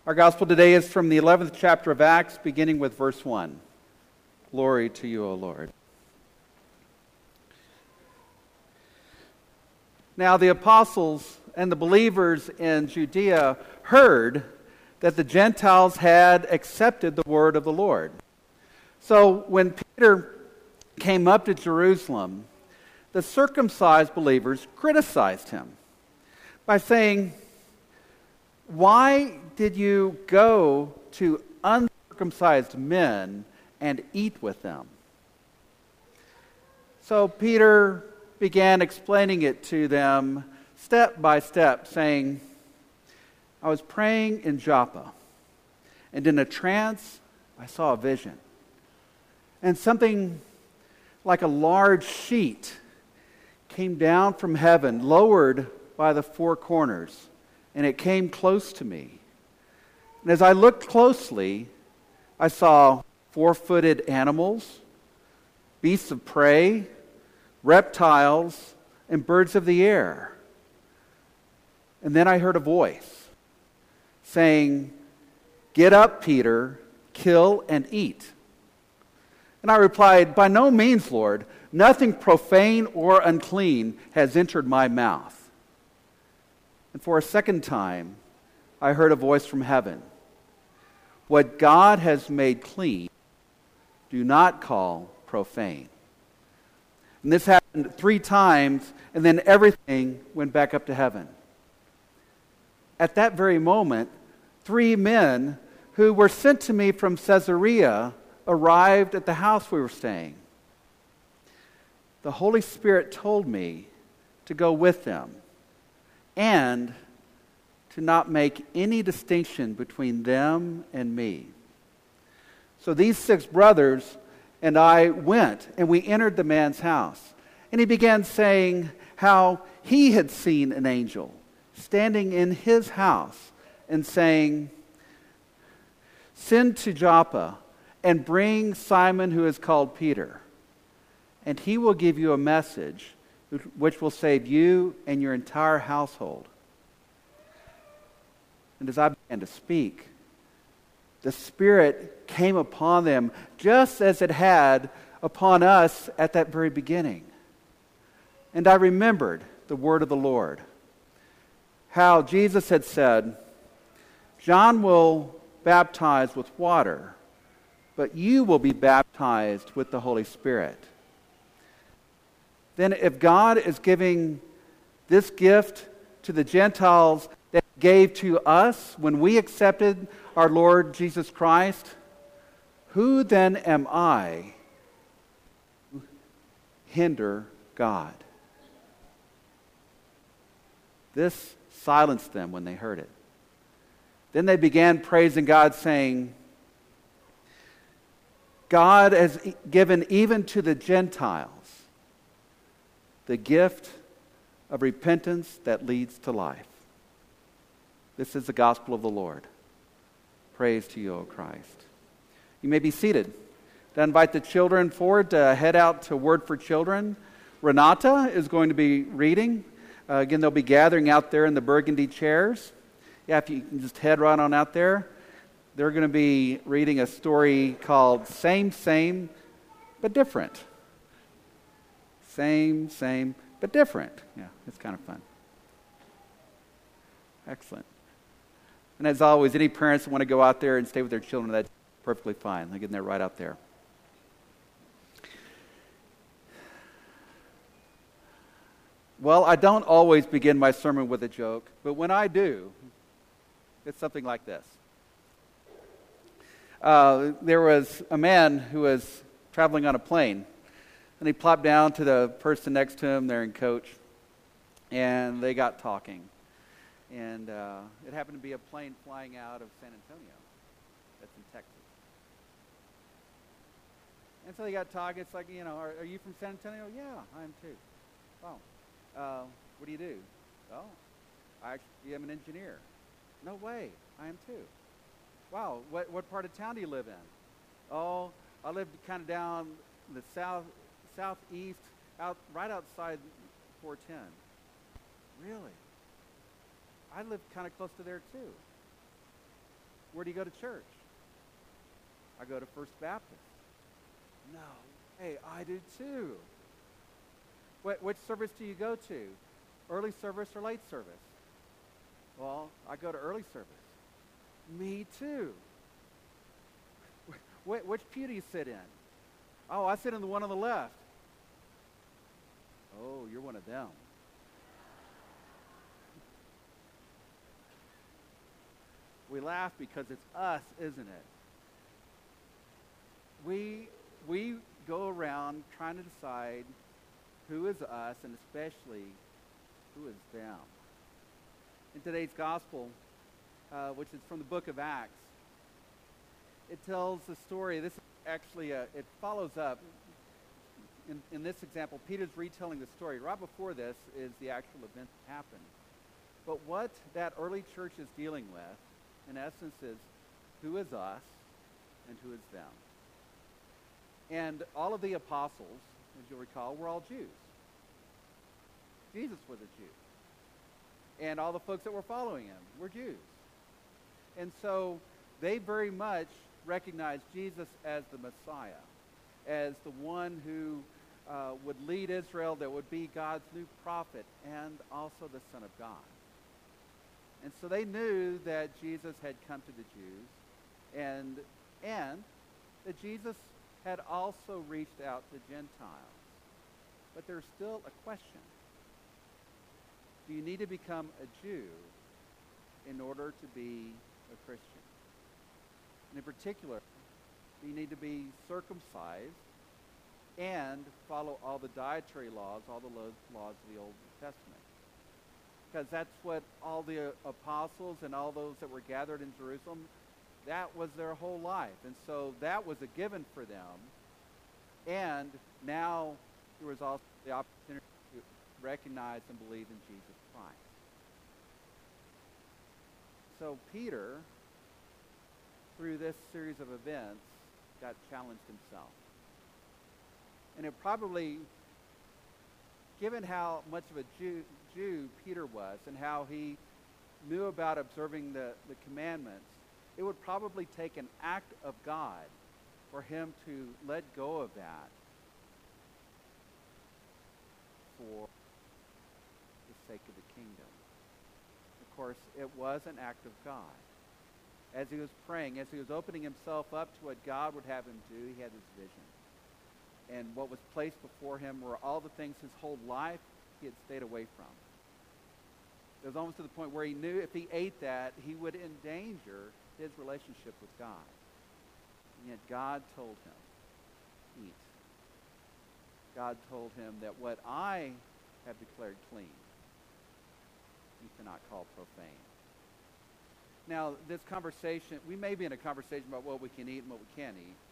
Our gospel today is from the 11th chapter of Acts, beginning with verse 1. Glory to you, O Lord. Now the apostles and the believers in Judea heard that the Gentiles had accepted the word of the Lord. So when Peter came up to Jerusalem, the circumcised believers criticized him by saying, "Why did you go to uncircumcised men and eat with them?" So Peter began explaining it to them step by step, saying, "I was praying in Joppa, and in a trance I saw a vision. And something like a large sheet came down from heaven, lowered by the four corners, and it came close to me. And as I looked closely, I saw four-footed animals, beasts of prey, reptiles, and birds of the air. And then I heard a voice saying, 'Get up, Peter, kill and eat.' And I replied, 'By no means, Lord. Nothing profane or unclean has entered my mouth.' And for a second time, I heard a voice from heaven. 'What God has made clean, do not call profane.' And this happened 3 times, and then everything went back up to heaven. At that very moment, 3 men who were sent to me from Caesarea arrived at the house we were staying. The Holy Spirit told me to go with them and to not make any distinction between them and me. So these 6 brothers and I went, and we entered the man's house. And he began saying how he had seen an angel standing in his house and saying, 'Send to Joppa and bring Simon who is called Peter, and he will give you a message which will save you and your entire household.' And as I began to speak, the Spirit came upon them just as it had upon us at that very beginning. And I remembered the word of the Lord, how Jesus had said, 'John will baptize with water, but you will be baptized with the Holy Spirit.' Then if God is giving this gift to the Gentiles that He gave to us when we accepted our Lord Jesus Christ, who then am I to hinder God?" This silenced them when they heard it. Then they began praising God, saying, "God has given even to the Gentiles the gift of repentance that leads to life." This is the gospel of the Lord. Praise to you, O Christ. You may be seated. I invite the children forward to head out to Word for Children. Renata is going to be reading. Again, they'll be gathering out there in the burgundy chairs. Yeah, if you can just head right on out there. They're going to be reading a story called Same, but Different. Same, but different. Yeah, it's kind of fun. Excellent. And as always, any parents that want to go out there and stay with their children, that's perfectly fine. Again, they're right out there. Well, I don't always begin my sermon with a joke, but when I do, it's something like this. There was a man who was traveling on a plane, and he plopped down to the person next to him there in coach, and they got talking. And it happened to be a plane flying out of San Antonio. That's in Texas. And so they got talking. It's like, are you from San Antonio? Yeah, I am too. Oh, what do you do? Oh, I actually am an engineer. No way, I am too. Wow, what part of town do you live in? Oh, I live kind of down the southeast, right outside 410. Really? I live kind of close to there too. Where do you go to church? I go to First Baptist. No. Hey, I do too. Which service do you go to? Early service or late service? Well, I go to early service. Me too. Which pew do you sit in? Oh, I sit in the one on the left. Oh, you're one of them. We laugh because it's us, isn't it? We go around trying to decide who is us and especially who is them. In today's gospel, which is from the book of Acts, it tells the story. This is actually, it follows up. In this example, Peter's retelling the story. Right before this is the actual event that happened. But what that early church is dealing with, in essence, is who is us and who is them. And all of the apostles, as you'll recall, were all Jews. Jesus was a Jew. And all the folks that were following him were Jews. And so they very much recognized Jesus as the Messiah, as the one who would lead Israel, that would be God's new prophet, and also the Son of God. And so they knew that Jesus had come to the Jews, and that Jesus had also reached out to Gentiles. But there's still a question. Do you need to become a Jew in order to be a Christian? And in particular, do you need to be circumcised and follow all the dietary laws, all the laws of the Old Testament? Because that's what all the apostles and all those that were gathered in Jerusalem, that was their whole life. And so that was a given for them. And now there was also the opportunity to recognize and believe in Jesus Christ. So Peter, through this series of events, got challenged himself. And it probably, given how much of a Jew Peter was and how he knew about observing the commandments, it would probably take an act of God for him to let go of that for the sake of the kingdom. Of course, it was an act of God. As he was praying, as he was opening himself up to what God would have him do, he had this vision. And what was placed before him were all the things his whole life he had stayed away from. It was almost to the point where he knew if he ate that, he would endanger his relationship with God. And yet God told him, eat. God told him that what I have declared clean, you cannot call profane. Now, this conversation, we may be in a conversation about what we can eat and what we can't eat,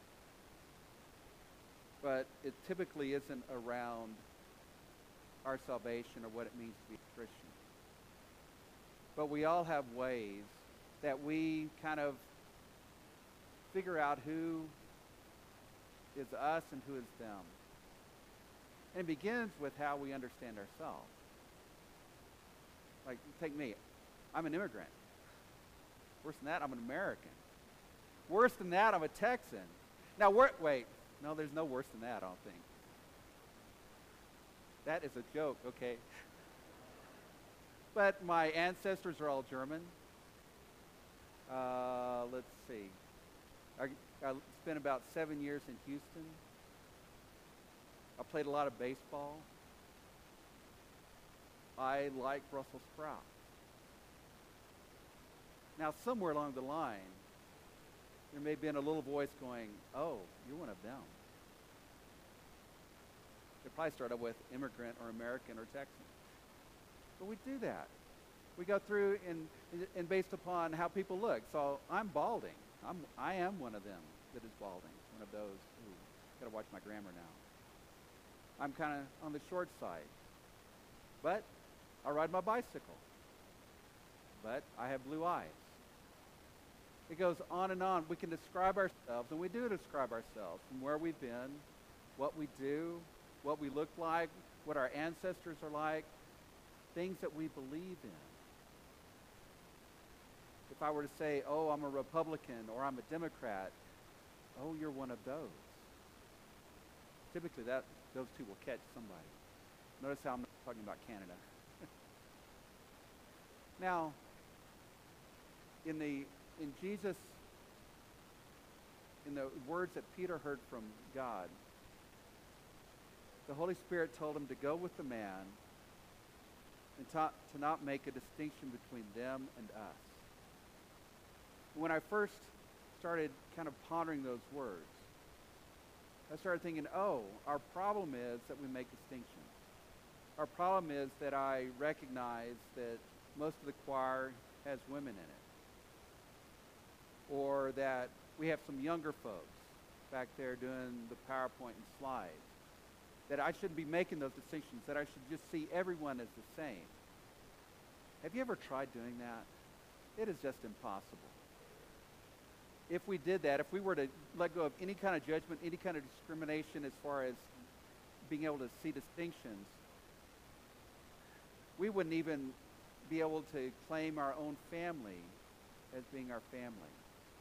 but it typically isn't around our salvation or what it means to be a Christian. But we all have ways that we kind of figure out who is us and who is them. And it begins with how we understand ourselves. Like, take me. I'm an immigrant. Worse than that, I'm an American. Worse than that, I'm a Texan. Now, wait. No, there's no worse than that, I don't think. That is a joke, okay? But my ancestors are all German. Let's see. I spent about 7 years in Houston. I played a lot of baseball. I like Brussels sprouts. Now, somewhere along the line, there may have been a little voice going, oh, you're one of them. It probably started with immigrant or American or Texan. But we do that. We go through and based upon how people look. So I'm balding. I am one of them that is balding. One of those. Ooh, got to watch my grammar now. I'm kind of on the short side. But I ride my bicycle. But I have blue eyes. It goes on and on. We can describe ourselves, and we do describe ourselves from where we've been, what we do, what we look like, what our ancestors are like, things that we believe in. But if I were to say, oh, I'm a Republican or I'm a Democrat, oh, you're one of those. Typically, those two will catch somebody. Notice how I'm not talking about Canada. Now, in the words that Peter heard from God, the Holy Spirit told him to go with the man and to not make a distinction between them and us. When I first started kind of pondering those words, I started thinking, oh, our problem is that we make distinctions. Our problem is that I recognize that most of the choir has women in it. Or that we have some younger folks back there doing the PowerPoint and slides. That I shouldn't be making those distinctions, that I should just see everyone as the same. Have you ever tried doing that? It is just impossible. If we did that, if we were to let go of any kind of judgment, any kind of discrimination as far as being able to see distinctions, we wouldn't even be able to claim our own family as being our family.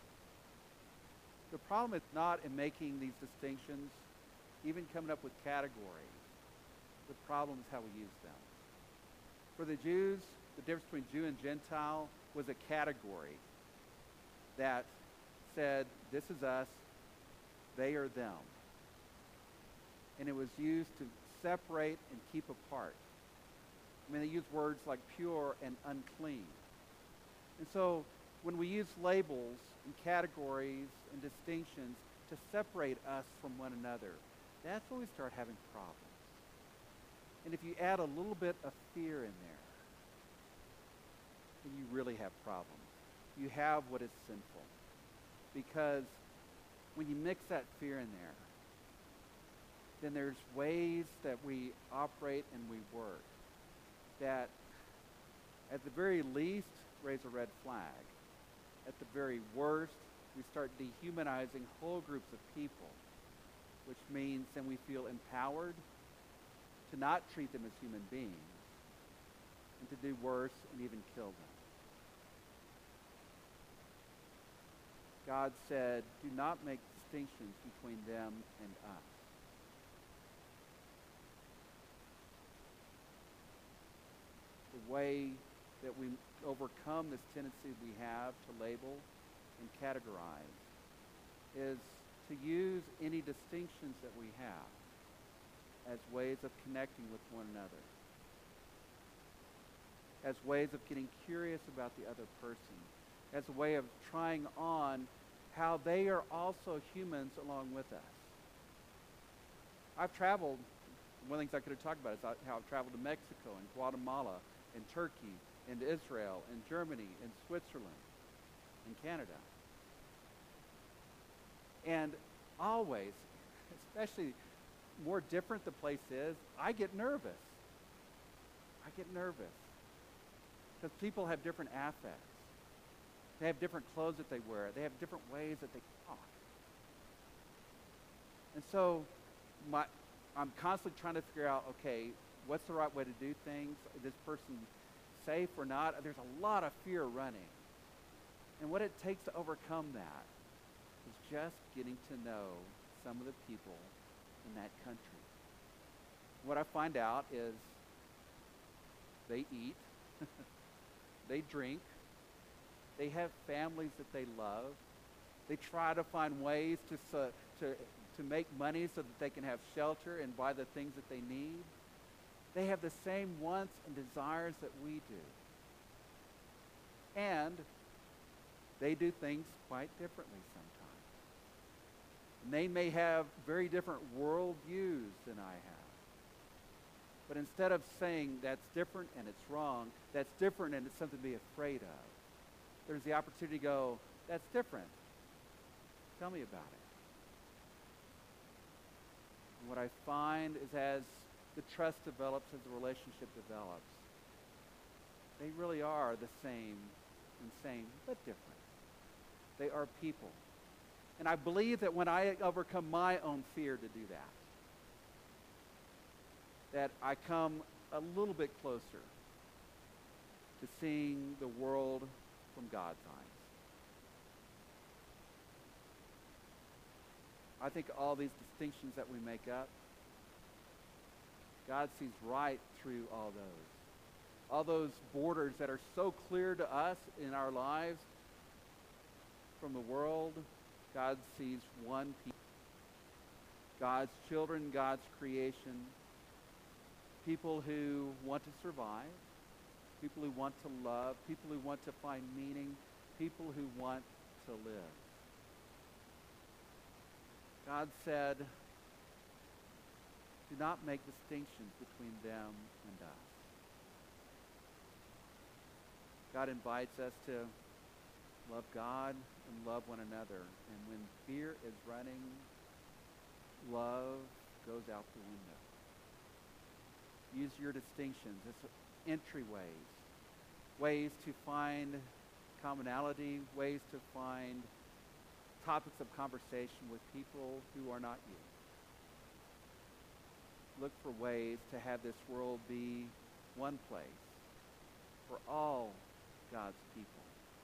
The problem is not in making these distinctions, even coming up with categories. The problem is how we use them. For the Jews, the difference between Jew and Gentile was a category that said, this is us, they are them. And it was used to separate and keep apart. I mean, they use words like pure and unclean. And so when we use labels and categories and distinctions to separate us from one another, that's when we start having problems. And if you add a little bit of fear in there, then you really have problems. You have what is sinful. Because when you mix that fear in there, then there's ways that we operate and we work that, at the very least, raise a red flag. At the very worst, we start dehumanizing whole groups of people, which means then we feel empowered to not treat them as human beings and to do worse and even kill them. God said, do not make distinctions between them and us. The way that we overcome this tendency we have to label and categorize is to use any distinctions that we have as ways of connecting with one another, as ways of getting curious about the other person, as a way of trying on how they are also humans along with us. I've traveled, one of the things I could have talked about is how I've traveled to Mexico and Guatemala and Turkey and Israel and Germany and Switzerland and Canada. And always, especially more different the place is, I get nervous. I get nervous. Because people have different affects. They have different clothes that they wear. They have different ways that they talk. And so I'm constantly trying to figure out, okay, what's the right way to do things? Is this person safe or not? There's a lot of fear running. And what it takes to overcome that is just getting to know some of the people in that country. What I find out is they eat, they drink, they have families that they love. They try to find ways to make money so that they can have shelter and buy the things that they need. They have the same wants and desires that we do. And they do things quite differently sometimes. And they may have very different worldviews than I have. But instead of saying that's different and it's wrong, that's different and it's something to be afraid of, there's the opportunity to go, that's different. Tell me about it. And what I find is as the trust develops, as the relationship develops, they really are the same and same, but different. They are people. And I believe that when I overcome my own fear to do that I come a little bit closer to seeing the world from God's eyes. I think all these distinctions that we make up, God sees right through all those. All those borders that are so clear to us in our lives from the world, God sees one people. God's children, God's creation, people who want to survive, people who want to love, people who want to find meaning, people who want to live. God said, do not make distinctions between them and us. God invites us to love God and love one another. And when fear is running, love goes out the window. Use your distinctions as entryways, ways to find commonality, ways to find topics of conversation with people who are not you. Look for ways to have this world be one place for all God's people.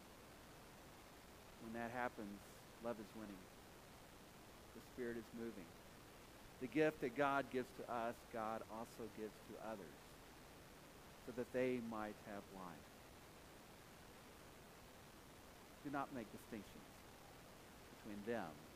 When that happens, love is winning. The Spirit is moving. The gift that God gives to us, God also gives to others so that they might have life. Do not make distinctions between them